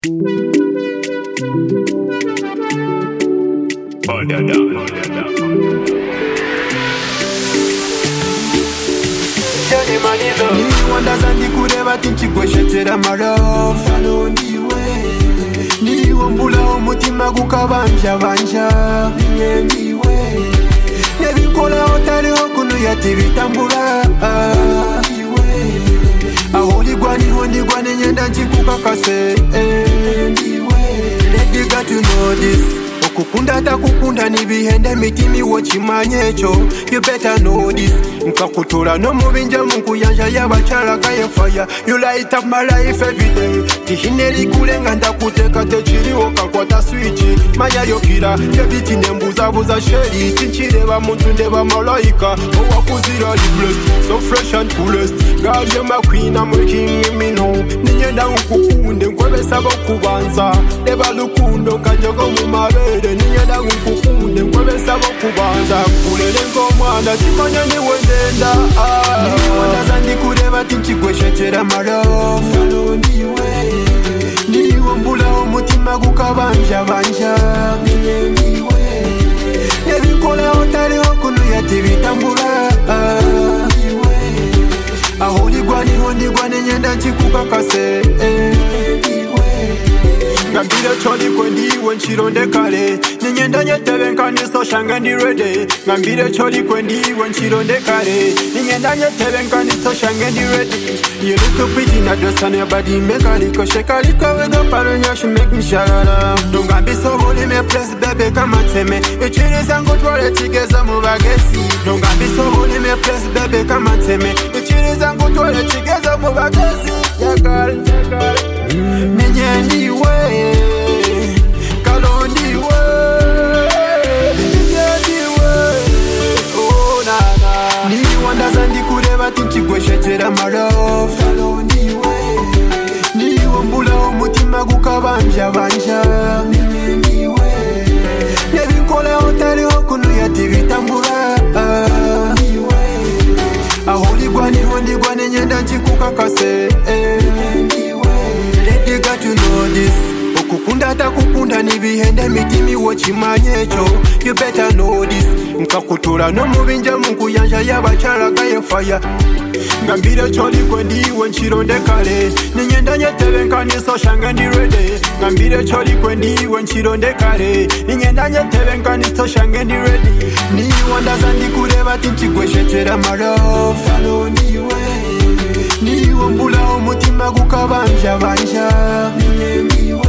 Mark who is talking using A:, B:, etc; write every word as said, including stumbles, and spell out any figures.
A: Niwandazandi kureba tinchigweshetera marofa nondiwe niwombula umutima gukabanja banja ninyendiwe nebikola otaliho kunu yati bitambula aholigwa niho ndigwa nenyenda nchikukakase ndiwe Lady got to know this okukunda takukunda nibihende mitimi wochimanyecho you better know this nkakutola no mubinja munkuyanja yabachala kaye fire you light up my life every day tihineri kulenga ndakuteka techiriwo kakwata switch maya yokira yebiti nembuza buza sheri tinchireba muntu ndeba malaika owakuzira the blessed so fresh and coolest girl you're my queen I'm waking me now ninyenda ukukunde nkwebesa bokubanza deba lukundo kanjogo mu mabere ninyenda ukukunde nkwebesa bokubanza kulele ngomwana chimanya ni wendenda niwandazandi kureba tinchigweshetera marofa nondiwe niwombula umutima gukabanja banja ninyendiwe nebikola otaliho kunu yati bitambula aholigwa niho ndigwa nenyenda nchikukakase ngambire choli kwendiwe nchironde kale ninyenda nyetebe nkaniso shange ndi ready ngambire choli kwendiwe nchironde kale ninyenda nyetebe nkaniso shange ndi ready you look pretty in a dress and your body make a liko shake a liko with a paronya she make me shalala ngambi so holy me place baby come and tell me ichiri zangu twale tigeza mu bagesi ngambi so holy me place baby come and tell me ichiri zangu twale tigeza mu bagesi ya girl ninyendiwe kalondiwe ninyendiwe oh nana niwandazandi kureba tinchigweshetera marofa kalondiwe niwombula umutima gukabanja banja ninyendiwe nebikola otaliho kunu yati bitambula aholigwa niho ndigwa nenyenda nchikukakase Lady got to know this okukunda takukunda nibihende mitimi wochimanyecho you better know this nkakutola no mubinja munkuyanja yabachala kaye fire ngambire choli kwendiwe nchironde kale ninyenda nyetebe nkaniso shange ndi ready ngambire choli kwendiwe nchironde kale ninyenda nyetebe nkaniso shange ndi ready niwandazandi kureba tinchigweshetera marofa nondiwe niwombula umutima gukabanja banja ninyendiwe